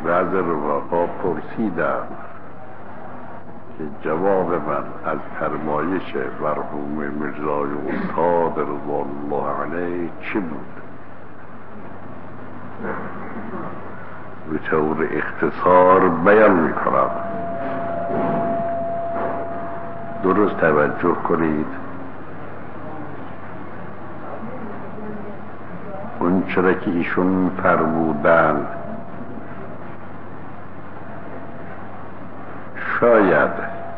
بعض رفقا پرسیدم که جواب من از فرمایش مرحوم میرزای استاد رضوان الله علیه چی بود؟ به طور اختصار بیان میکنم. درست توجه کنید. اون چرا که ایشون فرمودن شاید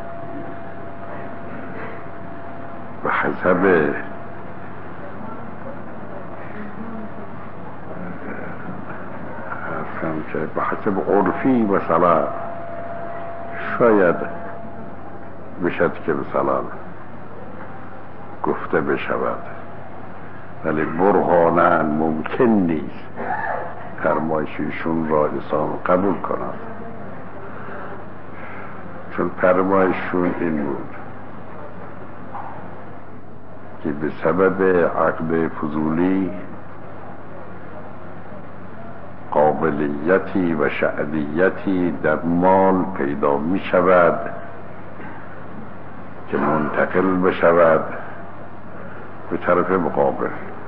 به حسب عرفی مثلا شاید بشد که مثلا گفته بشود، ولی برهانن ممکن نیست فرمایششون را انسان قبول کند، چون فرمایششون این بود که به سبب عقد فضولی قابلیتی و شأنیتی در مال پیدا می شود که منتقل بشود به طرف مقابل.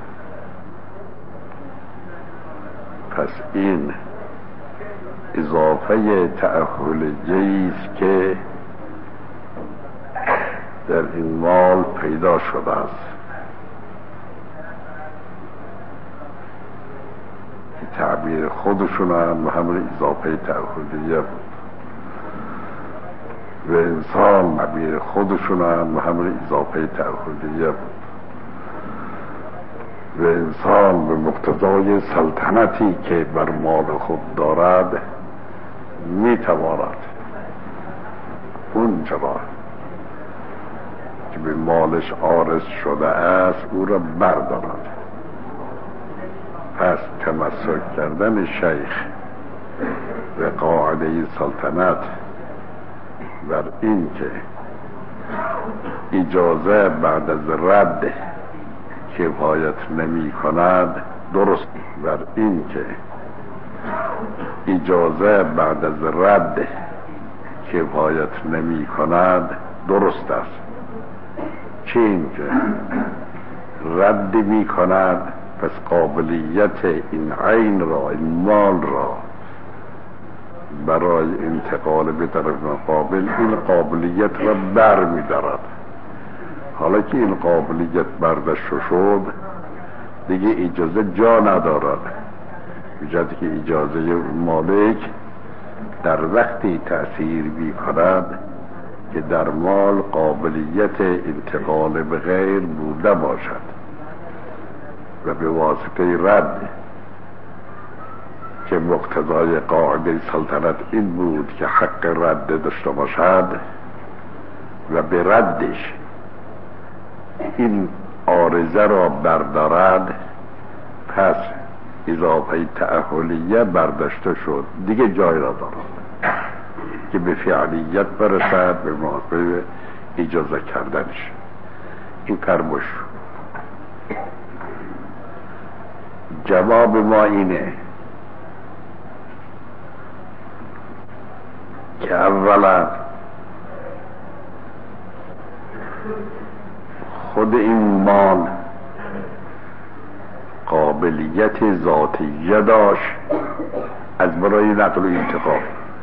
پس این اضافه تأهل جیست که در این مال پیدا شده است. تعبیر خودشون هم همون اضافه تأهلیه بود و انسان تعبیر خودشون هم همون اضافه تأهلیه بود و انسان به مقتضای سلطنتی که بر مال خود دارد میتواند اون چرا که به مالش عارض شده است او را بردارد. پس تمسک کردن شیخ به قاعده سلطنت بر این که اجازه بعد از رد کفایت نمی کند درست، بر این که اجازه بعد از رد کفایت نمی کند درست است، چه این که رد می کند پس قابلیت این عین را، این مال را برای انتقال به طرف مقابل این قابلیت را بر می دارد. حالا که این قابلیت برداشت شد دیگه اجازه جا ندارد، بجد که اجازه مالک در وقتی تأثیر می کند که در مال قابلیت انتقال به غیر بوده باشد و به واسطه رد که مقتضای قاعده سلطنت این بود که حق رد داشته باشد و به ردش این عارضه را بردارد، پس اضافه تأهلیه برداشته شد، دیگه جای را دارد که به فعلیت برسد به موقع اجازه کردنش. این فرموش. جواب ما اینه که اولا خود این مال قابلیت ذاتیه داشت از برای نقل و انتقال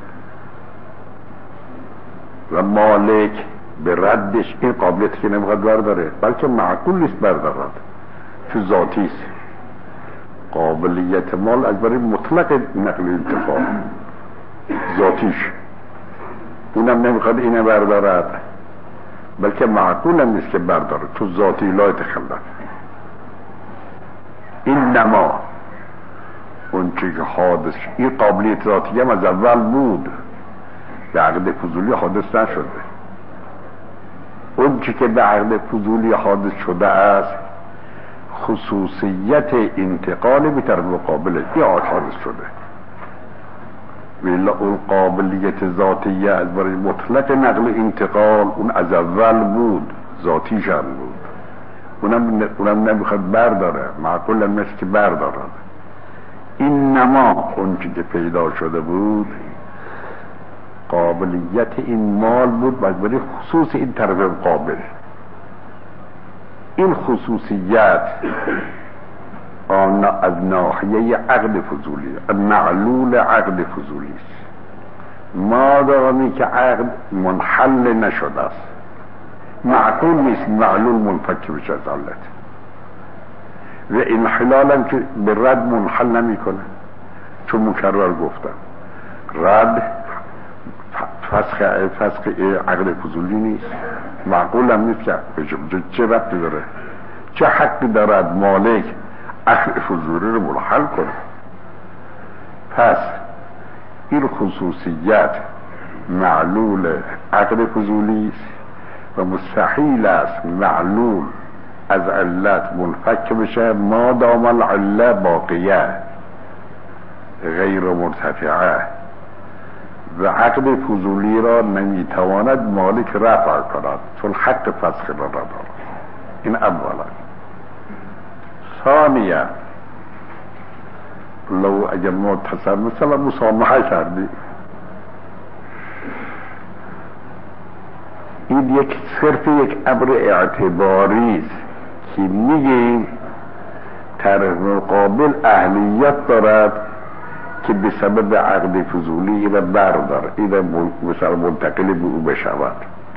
و مالک به ردش این قابلیت که نمیخواد برداره، بلکه معقول نیست بردارد چون ذاتی است. قابلیت مال از برای مطلق نقل و انتقال ذاتیش، اونم نمیخواد اینه بردارد، بلکه معقول هم نیست که برداره تو ذاتی لا تخلف. این نما اون چی که حادث، این قابلیت ذاتی هم از اول بود، به عقد فضولی حادث نشده. اون چی که به عقد فضولی حادث شده است خصوصیت انتقال به طرف مقابل این حادث شده، ولی اون قابلیت ذاتیه از برای مطلق نقل انتقال اون از اول بود، ذاتیش هم بود، اونم نمیخواد برداره، معقول هم نیست که بردارد. این نما اون که پیدا شده بود قابلیت این مال بود ولی خصوص این طرف قابل. این خصوصیت از ناحیه عقد فضولی، معلول عقد فضولی است. مادامی که عقد منحل نشده است، معقول نیست معلول منفک بشه از علت، و انحلال هم که به رد منحل نمی کنه، چون مکرر گفتم رد فسخ عقد فضولی نیست، معقول هم نیست که چه ربطی داره، چه حقی دارد مالک عقد فضولی رو منحل کنه. پس این خصوصیت معلول عقد فضولی است و مستحیل است معلول از علت منفک بشه ما دام العله باقیه غیر مرتفعه، و عقد فضولی را نمیتواند مالک رفع کند چون حق فسخ را ندارد. این اولا. ثانیا لو اگر ما مثلا مسامحه کردی، این یک صرف یک امر اعتباری است که میگیم طرف مقابل اهلیت دارد که به سبب عقد فضولی این را بردار، این را مثلا منتقل به او بشود.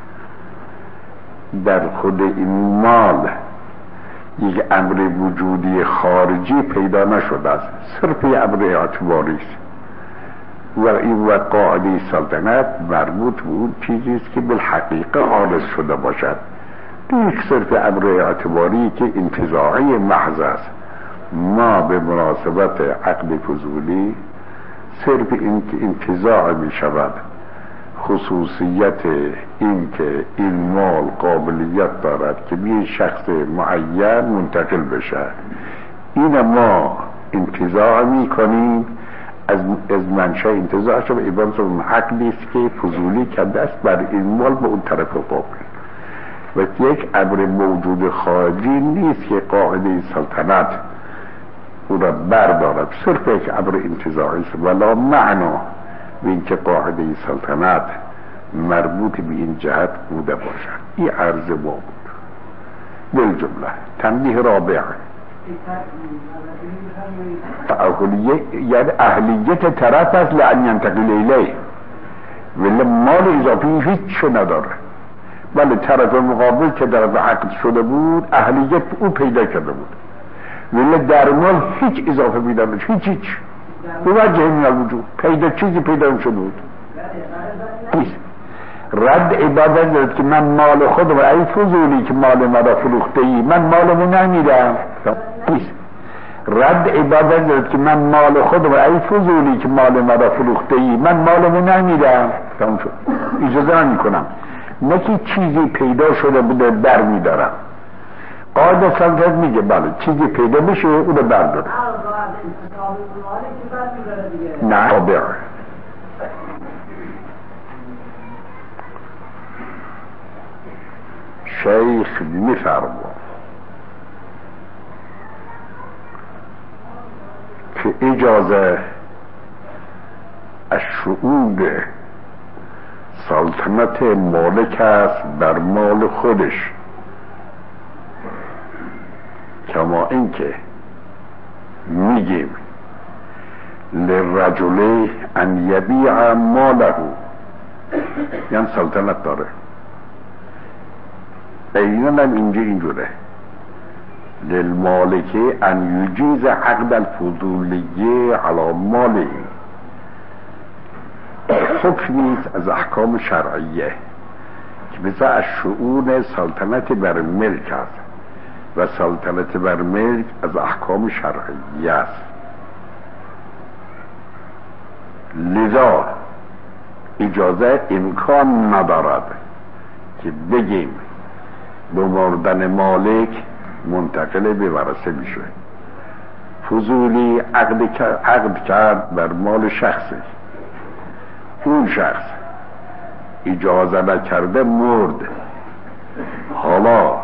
در خود این مال یک امر وجودی خارجی پیدا نشده است، صرف یک امر اعتباری است و این و قاعده سلطنت مربوط به اون چیزی است که بالحقیقه حادث شده باشد، یک صرف امر اعتباری که انتزاعی محض است. ما به مناسبت عقد فضولی صرف این که انتزاع می شود خصوصیت این که این مال قابلیت دارد که به شخص معین منتقل بشه، این ما انتزاع می کنیم از منشأ انتزاع شد عبارت از عقدی است که فضولی کرده است بر این مال به اون طرف قابل، و یک امر موجود خارجی نیست که قاعده سلطنت او را بردارد، صرف یک امر انتزاعی است ولا معنا به اینکه قاعده سلطنت مربوط به این جهت بوده باشد. این عرض ما بود بالجمله. تنبیه رابع، یعنی اهلیت طرف است لان ینتقل الیه، ولی مال اضافی هیچ نداره. بله طرف مقابل که در عقد شده بود اهلیت او پیدا کرده بود، ولی در مال هیچ اضافه پیدا نشد، هیچ به وجه من الوجود چیزی پیدا شده بود. رد عبادت دارد که من مال خودم ای فضولی که مال مرا فروخته ای، من مالمو نمیدم. رد عبادت دارد که من مال خودم ای فضولی که مال مرا فروخته ای، من مالمو نمیدم. تمام شد، اجازه نمی کنم. نه که چیزی پیدا شده بوده بر میدارم. قاعده سلطنت میگه بله چیزی پیدا بشه او رو برداره. نه طبعا شیخ میفرما که اجازه الشؤون سلطنت مالک است بر مال خودش، کما اینکه میگیم للرجل ان یبیع ماله، یعنی سلطنت داره. اینم اینجا اینجوره للمالک ان یجیز عقد الفضولیه علی ماله، حکمی از احکام شرعیه که مثل از شؤون سلطنت بر ملک است و سلطنت بر ملک از احکام شرعیه است. لذا اجازه امکان ندارد که بگیم به مردن مالک منتقل به ورثه میشه. فضولی عقد کرد بر مال شخصی، اون شخص اجازه نکرده مرد، حالا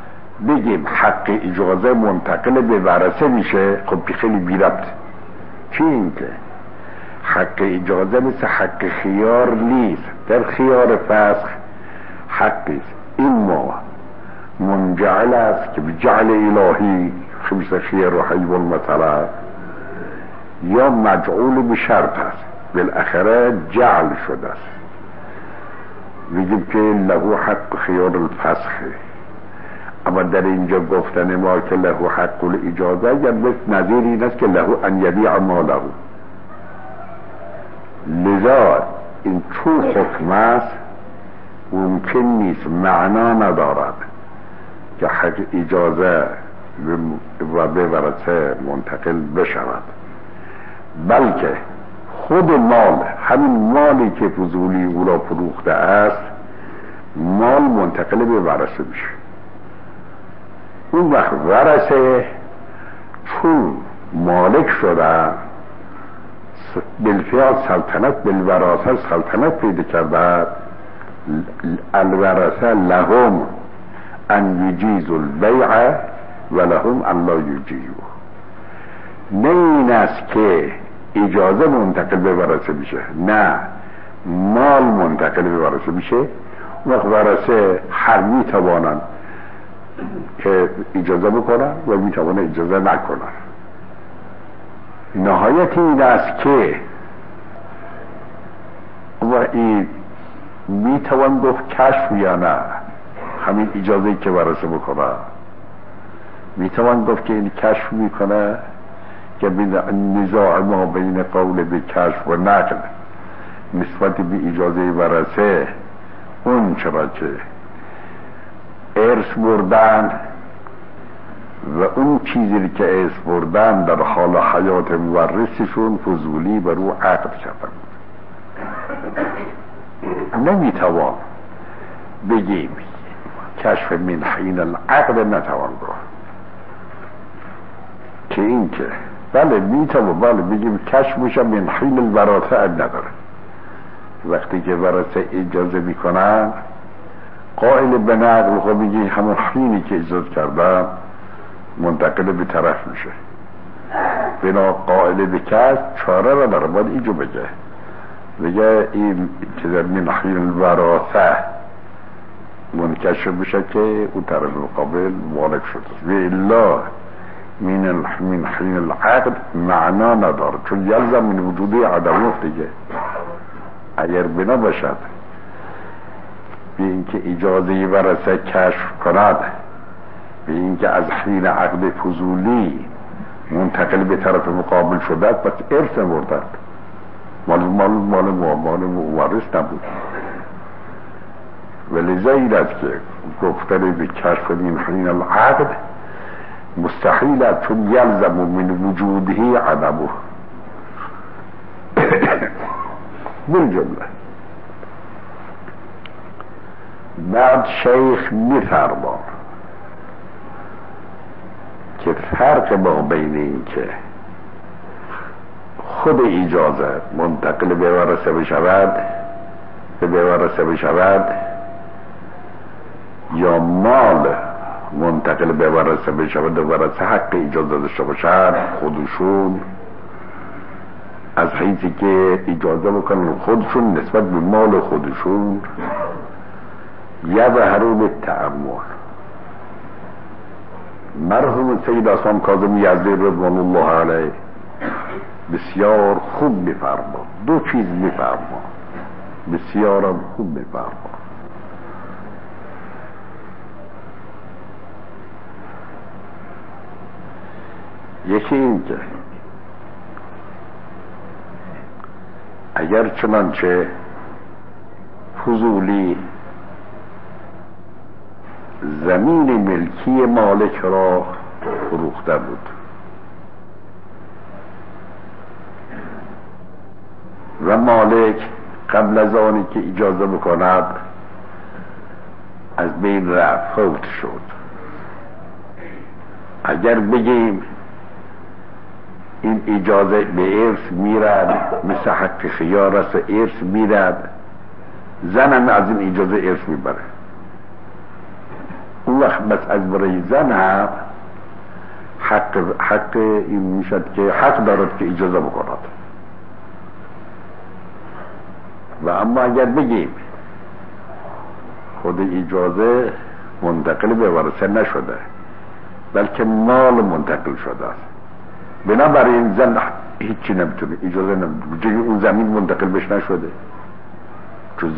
بگیم حق اجازه منتقل به ورثه میشه، خب خیلی بی ربط، چی این که حق اجازه مثل حق خیار نیست. در خیار فسخ حقیست، این ما منجعل است که به جعل الهی خمس خیر و حیوان مثلا، یا مجعول به شرط است بالاخره جعل شده است. میگیم که له حق خیار الفسخه، اما در اینجا گفتن ما که له حق الاجازه یا نظیر این است که له ان یبیع ماله. لذا این چون حکم است ممکن نیست، معنا ندارد که حق اجازه و به ورثه منتقل بشود، بلکه خود مال، همین مالی که فضولی او را فروخته است، مال منتقل به ورثه میشه. اون وقت ورثه چون مالک شده بالفعل سلطنت بالوراثه سلطنت پیدا کرده، الورثه لهم ان یجیزوا البیع و لهم ان لا یجیزوا. نه این است که اجازه منتقل به ورثه میشه، نه مال منتقل به ورثه میشه. وقت ورثه هر میتوانن که اجازه بکنن و میتوانن اجازه نکنن. نهایت این است که و این میتوان گفت کشف یا نه، همین اجازه که ورثه بکنه میتوان گفت که این کشف میکنه، که نزاع ما بین قول به کشف و نقل نسبت به اجازه ورثه، اون چرا که ارث بردن و اون چیزی که ارث بردن در حال حیات مورثشون فضولی بر او عقد کردن. نمیتوان بگیم کشف من حین العقد، نتوان گفت که این که بله میتوان، بله بگیم کشف میشه من حین الوراثه نداره. وقتی که ورثه اجازه میکنن قائل به نقل خب میگی همون حینی که اجازه کردن منتقل به طرف میشه. بنا قائل به کشف چاره را داره، باید اینجا بگه این که در من حین الوراثه منکشف بشه که اون طرف مقابل مالک شده، و الا من حین العقد معنا نداره، چون یلزم من وجودی عدمه دیگه. اگر بنا باشد به اینکه اجازه ورثه کشف کند، به اینکه از حین عقد فضولی منتقل به طرف مقابل شده، پس ارث مردد، مال مورث نبود. ولذا این است که گفتن به کشف من حین العقد مستحیل است، چون یلزم من وجوده عدمه. بالجمله بعد شیخ میفرما که فرق ما بین این که خود اجازه منتقل به ورثه بشود یا مال منتقل به ورثه بشود و ورثه حق اجازه داشته باشد، خودشون از حیثی که اجازه بکنن خودشون نسبت به مال خودشون یظهرون التأمل. مرحوم سید اسلام کاظمی یزدی رضوان الله علیه بسیار خوب میفرما، دو چیز میفرما، بسیارم خوب میفرما. یکی این که اگر چنانچه فضولی زمین ملکی مالک را فروخته بود و مالک قبل از آنی که اجازه بکند از بین رفت، فوت شد، اگر بگیم این اجازه به ارث میرد، مثل حق خیار است، ارث میرد، زنم از این اجازه ارث میبره. اون وقت بس از برای زن هم حق این میشد که حق دارد که اجازه بکند. و اما اگر بگیم خود اجازه منتقل به ورثه نشده بلکه مال منتقل شده است، بنابراین زن هیچی نمیتونه، اجازه نمیتونه، اون زمین منتقل بهش نشده، چون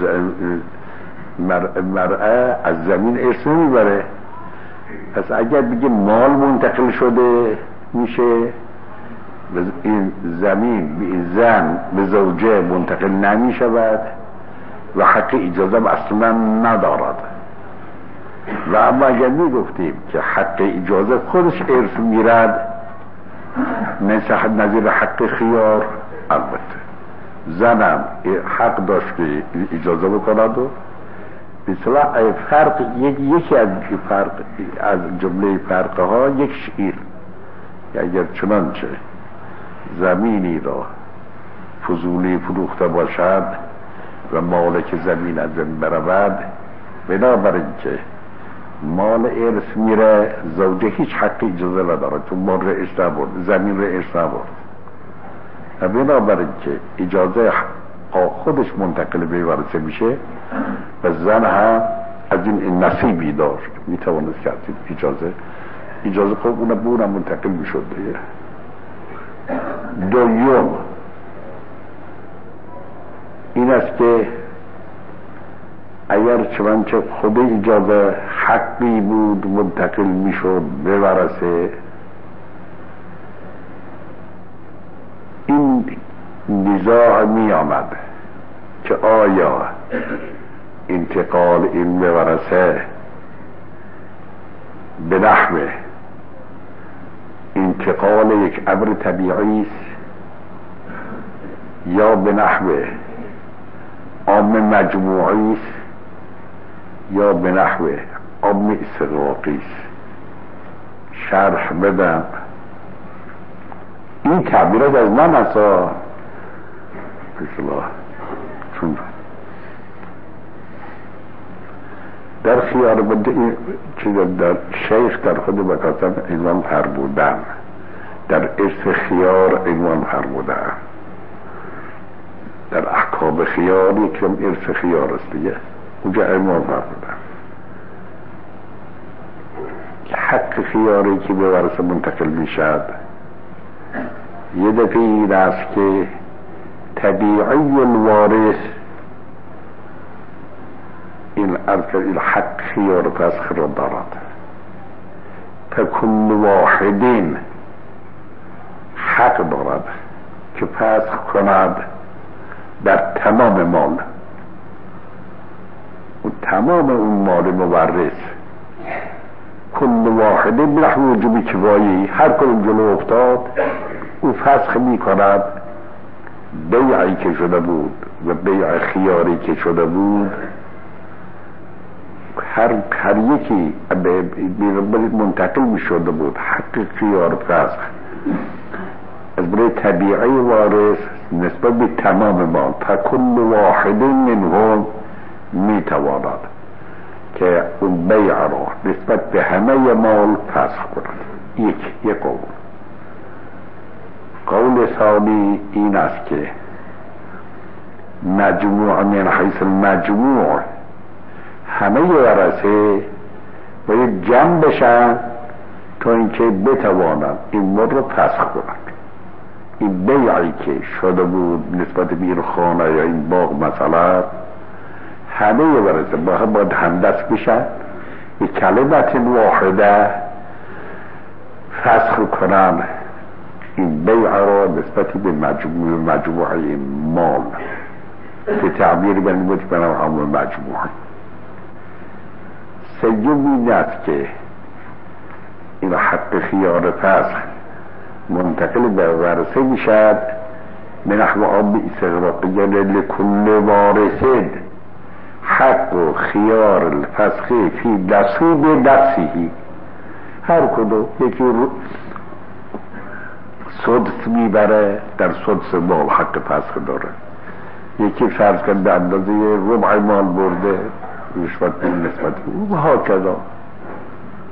مرأه از زمین ارث نمیبره. پس اگر بگه مال منتقل شده میشه، این زمین به این زن به زوجه منتقل نمیشود و حق اجازه اصلا ندارد. و اما اگر میگفتیم که حق اجازه خودش ارث میرد، مثل نظیر حق خیار، البته زنم حق داشت که اجازه بکند و مثلا فرق یکی از جمله فرقها یک شعیر، اگر چنانچه زمینی را فضولی فروخته باشد و مالک زمین از زمین برود، بنابراین که مال ارث میره، زوجه هیچ حق اجازه نداره چون مال را ارث نبرد، زمین را ارث نبرد. و بنابراین که اجازه خودش منتقل به ورثه میشه و زن هم از این نصیبی داشت، میتوانست که از این اجازه خود اونم منتقل میشد. دوم این است که اگر چنانچه خود اجازه حقی بود منتقل میشد به ورثه، این نزاع می آمد که آیا انتقال این به ورثه به نحو انتقال یک امر طبیعی است یا به نحو عام مجموعی است یا به نحو عام استغراقی است. شرح بدم. این تعبیرات از من اصلا چون در خیار بنده چیز در شیخ در خود مکاتب عنوان فرمودن، در ارث خیار عنوان فرمودن، در احکام خیار یکم ارث خیار است دیگه، اونجا عنوان فرمودن که حق خیاری که به ورثه منتقل میشد یه دفعه این است که طبیعی الوارث این حق خیار فسخ را دارد، فکل واحدین حق دارد که فسخ کند در تمام مال و تمام اون مال مورث. کل واحدین بنحو وجوب کفایی، هر کدوم جلو افتاد او فسخ می کند بیعی که شده بود و بیع خیاری که شده بود، هر یکی منتقل می شده بود حق خیار فسخ از برای طبیعی وارث نسبت به تمام مال، تا کل واحد منهم می تواند که اون بیع را نسبت به همه مال فسخ کند. یک قول. قول ثانی این است که مجموع من حیث المجموع همه ورثه باید جمع بشن تا اینکه بتوانند این مال را فسخ کنند. این بیعی که شده بود نسبت به این خانه یا این باغ مثلا، همه ورثه باید همدست بشن یک کلمت واحده فسخ کنند این بیع را نسبت به مجموعه مال که تعبیر بنید بنام همون مجموعه. سیوم این است که این حق خیار فسخ منتقل به ورثه میشد به نحو عام استغراقی، یعنی لکل وارث حق و خیار الفسخی فی نصیب نفسه. هر کدوم یکی سدس میبره، در سدس مال حق فسخ داره، یکی فرض کن به اندازه ربع مال برده رشوت نسبت او و ها کذا.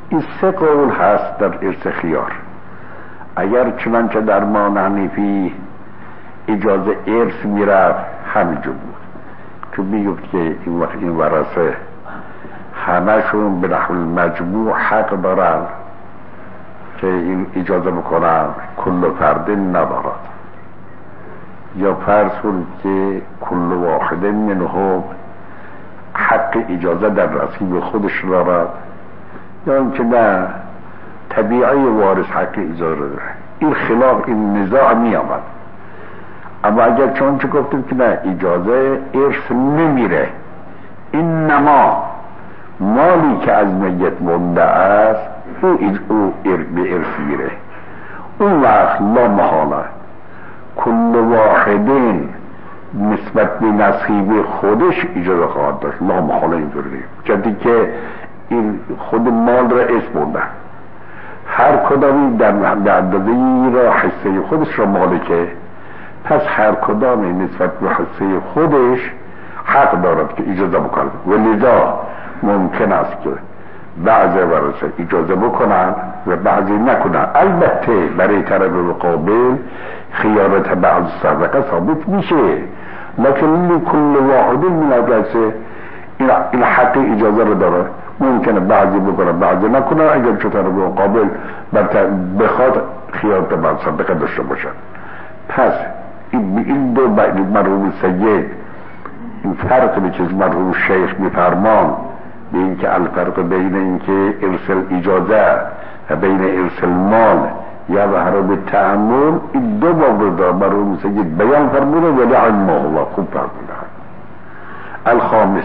این 3 قول هست در ارث خیار. اگر چنانچه در ما حنیفی اجازه ارث میرفت همینجور بود که میگفت که این وقت این ورثه همشون به نحو المجموع حق دارن که این اجازه بکنن، کل فرد ندارد. یا فرض کنید که کل واحد منهم حق اجازه در نصیب خودش دارد، یا اینکه نه طبیعی وارث حق اجازه داره. این خلاف این نزاع می آمد. اما اگر چون چه گفتیم که نه اجازه ارث نمیره، اینما مالی که از میت مونده است او به ارث میره، اون وقت لا محاله کل واحدین نسبت به نصیب خودش اجازه خواهد داشت. لا محاله اینطوری جدی که این خود مال را اسم بردن، هر کدامی در اندازه‌ای را حصه خودش را مالکه، پس هر کدامی نسبت به حصه خودش حق دارد که اجازه بکنه. و لذا ممکن است که بعضی ورثه اجازه بکنن و بعضی نکنن. البته برای طرف مقابل خیانت بعض صدقه ثابت میشه، لکن لکل واحد من الورثه این حق اجازه رو داره. ممکنه بعضی بکنن بعضی نکنن، اگر چه طرف مقابل بخواد خیانت بعض صدقه داشته باشن. پس این دو مرحوم سید این فرق که مرحوم شیخ میفرمان به این که الفرق بین این که ارسل اجازه و بین ارسل مال یا به حرام تعامل، این دو باب دار مرحوم سید بیان فرمونه ولی علمه الله خوب فرمونه. الخامس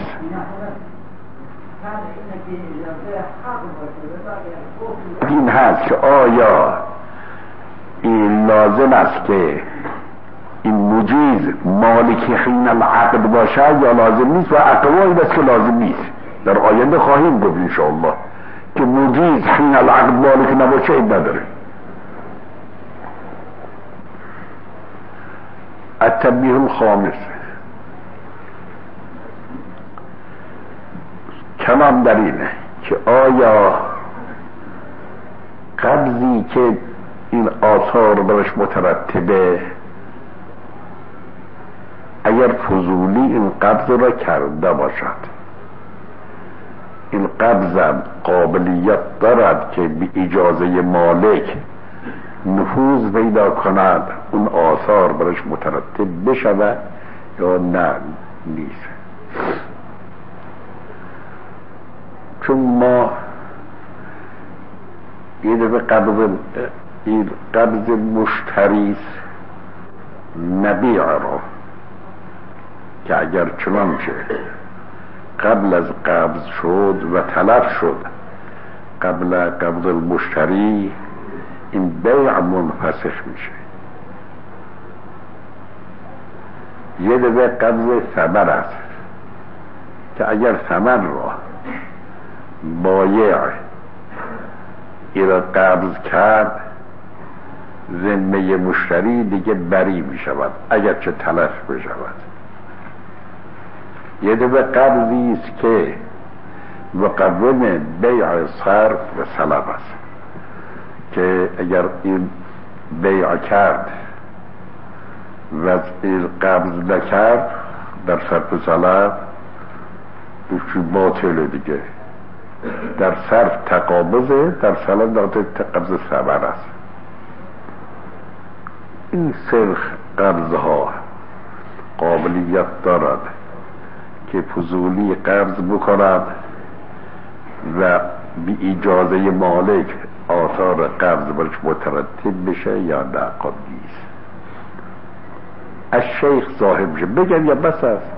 این هست که آیا این لازم است که این مجیز مالک حین العقد باشد یا لازم نیست، و اقوال است که لازم نیست. در آینده خواهیم گفت انشاءالله که مجیز حین العقد مالک نباشه این نداره. التنبیه الخامس، کلام در اینه که آیا قبضی که این آثار برش مترتبه، اگر فضولی این قبض را کرده باشد، این قبضم قابلیت دارد که به اجازه مالک نفوذ پیدا کند، اون آثار برش مترتب بشود یا نه نیست. چون ما یه دفعه قبض مشتری نبیع را که اگر چنانچه قبل از قبض شد و تلف شد قبل قبض المشتری، این بیع منفسخ میشه. یه دفعه قبض ثمر است که اگر ثمر را بایع ایرا قبض کرد، ذمه مشتری دیگه بری می شود اگر چه تلف بشود. یه دفعه قبضی است که مقوم بیع صرف و سلب است که اگر این بیع کرد و این قبض نکرد در صرف و سلب باطل دیگه. در صرف تقابضه، در سلب داده قبض ثمر است. این سرخ قبضها قابلیت دارد که فضولی قبض بکند و بی اجازه مالک آثار قبض برش مترتب بشه یا نه قابلیست. از شیخ صاحب بشه بگم یا بس است.